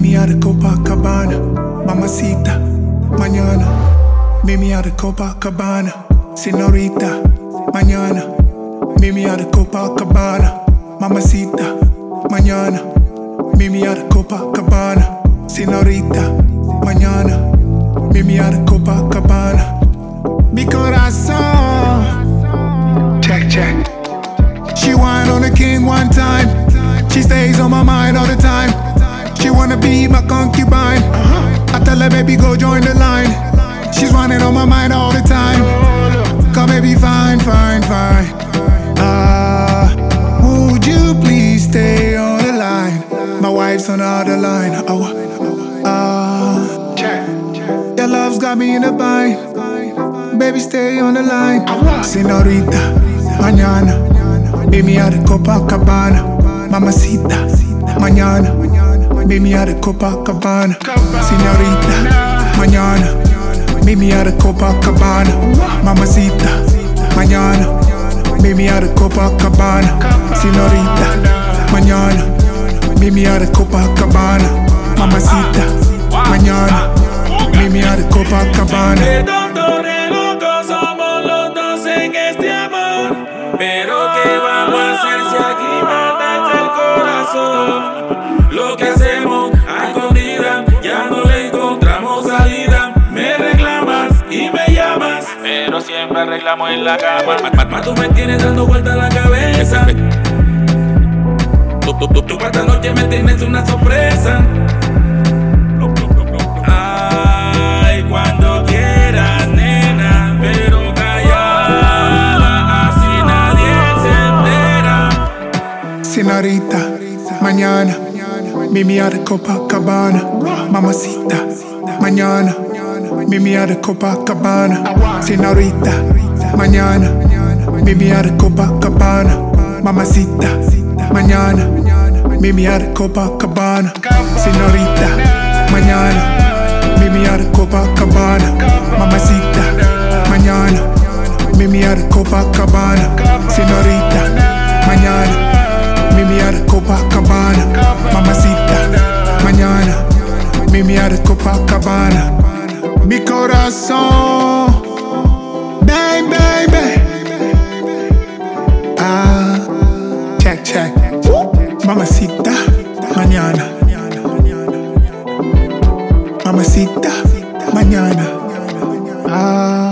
me out of Copacabana. Mamacita, mañana. Meet me out of Copacabana. Señorita, mañana. Meet me out of Copacabana. Mamacita, mañana. Meet me out of Copacabana. Señorita, mañana. Meet me out of Copacabana. Mi corazón. Check, check. She whine on the king one time. She stays on my mind all the time. She wanna be my concubine. I tell her, baby, go join the line. She's running on my mind all the time. Come, baby, fine, fine, fine. Would you please stay on the line? My wife's on the other line. Your love's got me in a bind. Baby, stay on the line. Señorita, mañana. Meet me out of Copacabana. Mamacita, mañana. Meet me out of Copacabana. Señorita, mañana. Meet me out of Copacabana. Mamacita, mañana. Meet me out of Copacabana. Señorita, mañana. Meet me out of Copacabana. Mamacita, mañana. Meet me out of Copacabana. De tontos de locos somos los dos en este amor. Pero ¿qué vamos a hacer si aquí matas el corazón? Lo que hacemos a escondida, ya no le encontramos salida. Me reclamas y me llamas, pero siempre arreglamos en la cama. Tú me tienes dando vuelta la cabeza. Tú para esta noche me tienes una sorpresa. Ay, cuando quieras, nena, pero callada, así nadie se entera. Señorita, mañana. Meet me out of Copacabana. Mamacita, mañana. Meet me out of Copacabana. Señorita, mañana. Meet me out of Copacabana. Mamacita, mañana. Meet me out of Copacabana. Señorita, mañana. Meet me out of Copacabana. Mamacita, mañana. Meet me out of Copacabana. Señorita, mañana. Meet me out of Copacabana. Mamacita, mañana. Meet me out of Copacabana. Mi corazón, bang, bang, bang. Check, check. Mamacita, mañana. Mamacita, mañana.